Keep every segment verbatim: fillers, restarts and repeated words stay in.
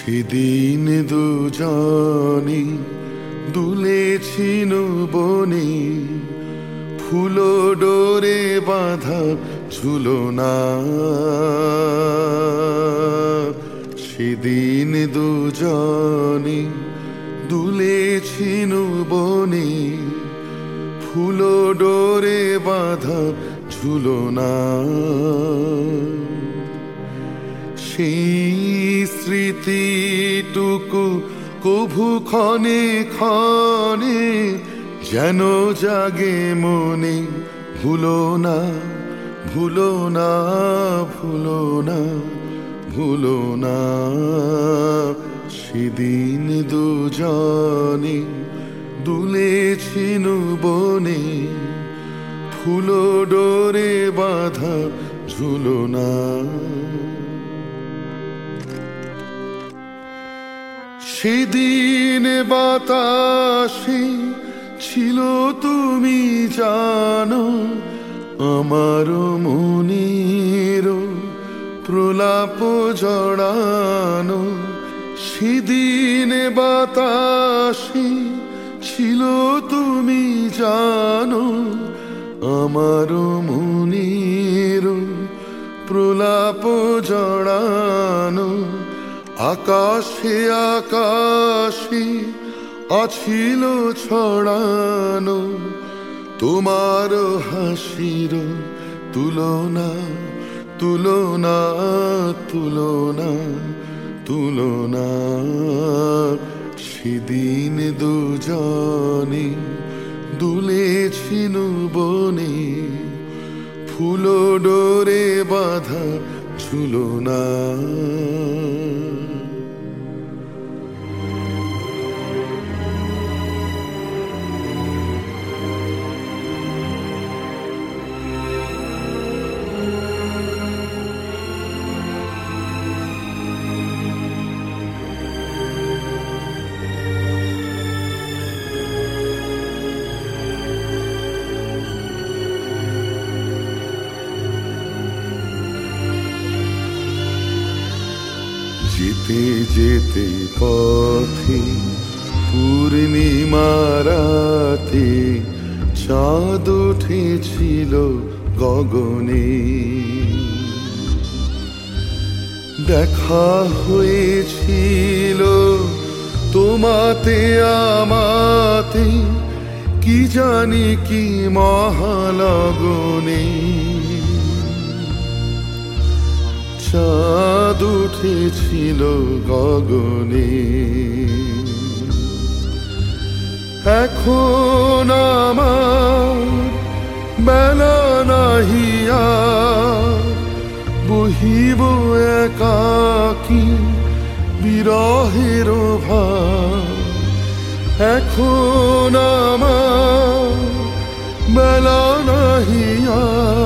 সেদিন দুজনে দুলেছিল বনে, ফুল ডোরে বাঁধা ঝুলনা। সেদিন দুজনে দুলেছিল বনে, ফুল ডোরে বাঁধা ঝুলনা। সেই স্মৃতিটুকু কভু ক্ষণে ক্ষণে যেন জাগে মনে। ভুলো না, ভুলো না, ভুলো না, ভুলো না। সেদিন দুজনে দুলেছিল বনে, ফুল ডোরে বাঁধা ঝুলনা। সেদিন বাতাসে ছিল তুমি জানো, আমার মনের প্রলাপ জড়ানো। সেদিন বাতাসে ছিল তুমি জানো, আমার মনের প্রলাপ জড়ানো। আকাশে আকাশে আছিল ছড়ানো, তোমার হাসির তুলনা, তুলনা, তুলনা, তুলনা। সেদিন দুজনে দুলেছিল বনে, ফুল ডোরে বাঁধা ঝুলনা। যেতে যেতে পথে পূর্ণিমা রাতে চাঁদ উঠেছিল গগনে। দেখা হয়েছিল তোমাতে আমাতে, কি জানি কি মহালগনে। চাঁদ উঠেছিল গগনে। এখন আমার বেলা নাহিয়া, বহিব একাকী বিরহের ভার। এখন আমার বেলা নাহিয়া,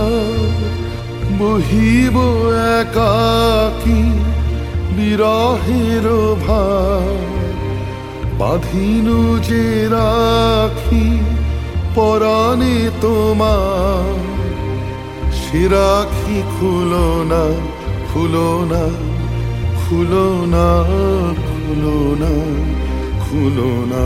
বহিব একাকী বিরহের ভার। বাঁধিনু যে রাখি পরাণে তোমার, সে রাখি খুলো না, খুলো না, খুলো না, খুলো না, খুলো না।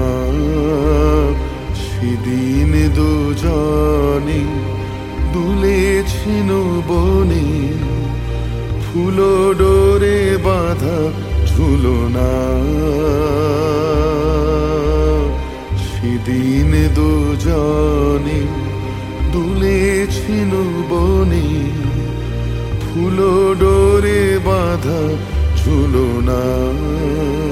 সেদিন দুজনে দুলেছিল বনে, ফুল ডোরে বাঁধা ঝুলনা। সেদিন দুজনে দুলেছিল বনে, ফুল ডোরে বাঁধা ঝুলনা।